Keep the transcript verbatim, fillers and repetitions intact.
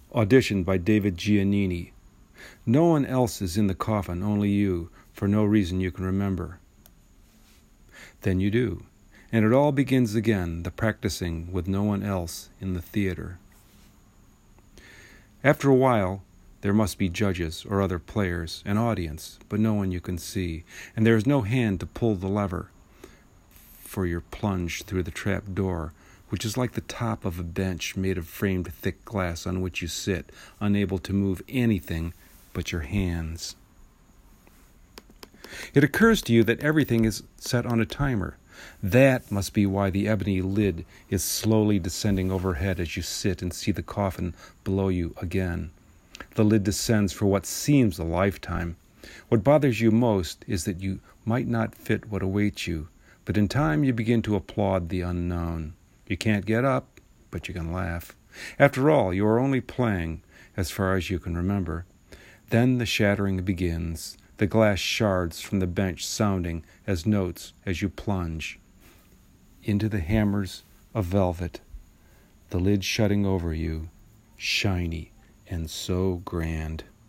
Auditioned by David Giannini. No one else is in the coffin, only you, for no reason you can remember. Then you do, and it all begins again, the practicing with no one else in the theater. After a while, there must be judges or other players, an audience, but no one you can see, and there is no hand to pull the lever for your plunge through the trap door, which is like the top of a bench made of framed thick glass on which you sit, unable to move anything but your hands. It occurs to you that everything is set on a timer. That must be why the ebony lid is slowly descending overhead as you sit and see the coffin below you again. The lid descends for what seems a lifetime. What bothers you most is that you might not fit what awaits you, but in time you begin to applaud the unknown. You can't get up, but you can laugh. After all, you are only playing, as far as you can remember. Then the shattering begins, the glass shards from the bench sounding as notes as you plunge into the hammers of velvet, the lid shutting over you, shiny and so grand.